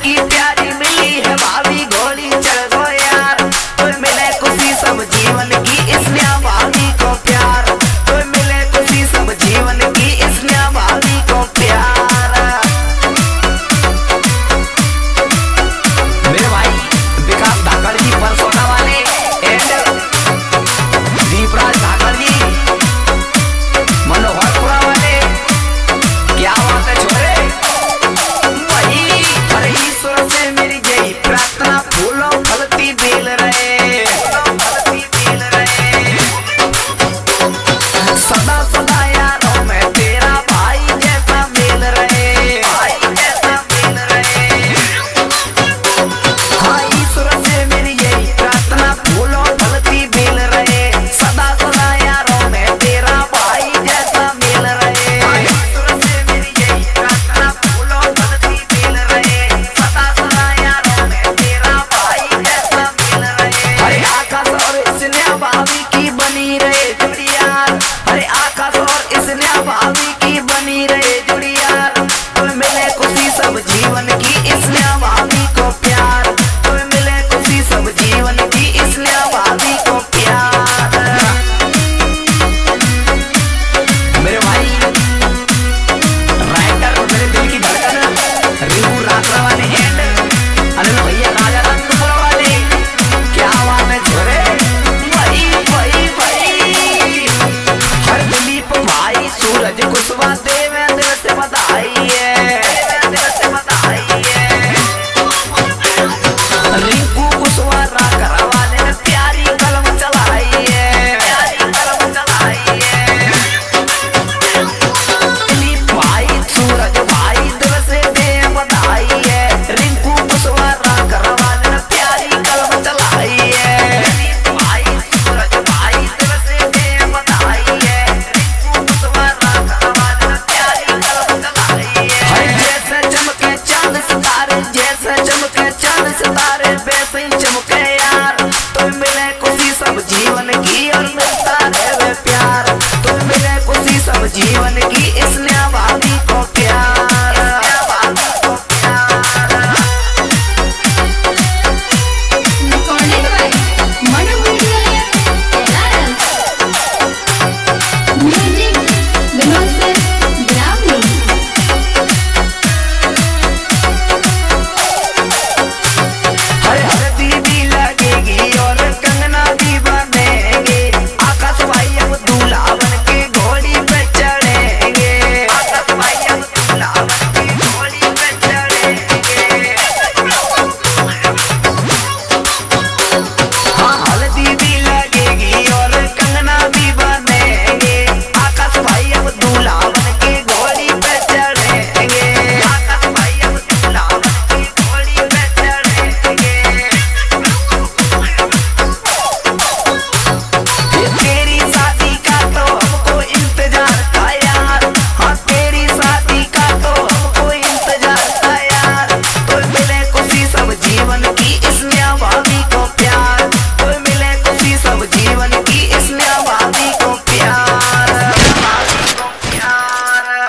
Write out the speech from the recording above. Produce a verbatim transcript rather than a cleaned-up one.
की प्यारी मिली है भाभी घोड़ी चढ़ गो यार। तो मिले खुशी सब जीवन की इसने भाभी को प्यार। तो मिले खुशी सब जीवन की इसने भाभी को प्यार। मेरे भाई विकास धाकड़ जी परसोटा वाले एंड दीपराज धाकड़ जी मनोहरपुरा वाले, क्या बात है छोरे। वही हर ईश्वर से मेरी जय प्रार्थना फूलों फलती बेल रहे, फलती बेल रहे। सदा सदा यारों में तेरा भाई जैसा मेल रहे, भाई जैसा मेल रहे। हाँ ईश्वर से मेरी यही प्रार्थना फूलों फलती बेल रहे। सदा सदा यारों में तेरा भाई जैसा मेल रहे। ईश्वर से मेरी यही प्रार्थना फूलों फलती बेल रहे। सदा सदा यारों में तेरा भाई जैसा मेल रहे। हरे आकाश और इसने भाभी की बनी रहे जुड़ियार। हरे आकाश और इसने भाभी की बनी रहे जुड़ियार। तो मिले खुशी सब जीवन की इसने भाभी को प्यार। तो मिले खुशी सब जीवन की इसने भाभी को प्यार। मेरे भाई राइटर मेरे दिल की धड़कन रिंकू राठौर वाले एंड अनिल भैया राजा रंगपुरा वाले, क्या बात है छोरे। वही वही वही हर दिलीप भाई सूरज कुशवाहा देवे दिल से बधाई है, दिल से बधाई है। रिंकू कुशवाहा राठौर वाले ने प्यारी कलम चलाई है, प्यारी कलम चलाई है। दिलीप भाई सूरज भाई दिल से दे बधाई है। रिंकू कुशवाहा राठौर वाले ने प्यारी कलम चलाई है। दिलीप भाई सूरज भाई दिल से दे बधाई है। रिंकू कुशवाहा राठौर वाले ने प्यारी कलम चलाई है। जैसे चमके चांद सितारे, जैसे चमके चांद सितारे।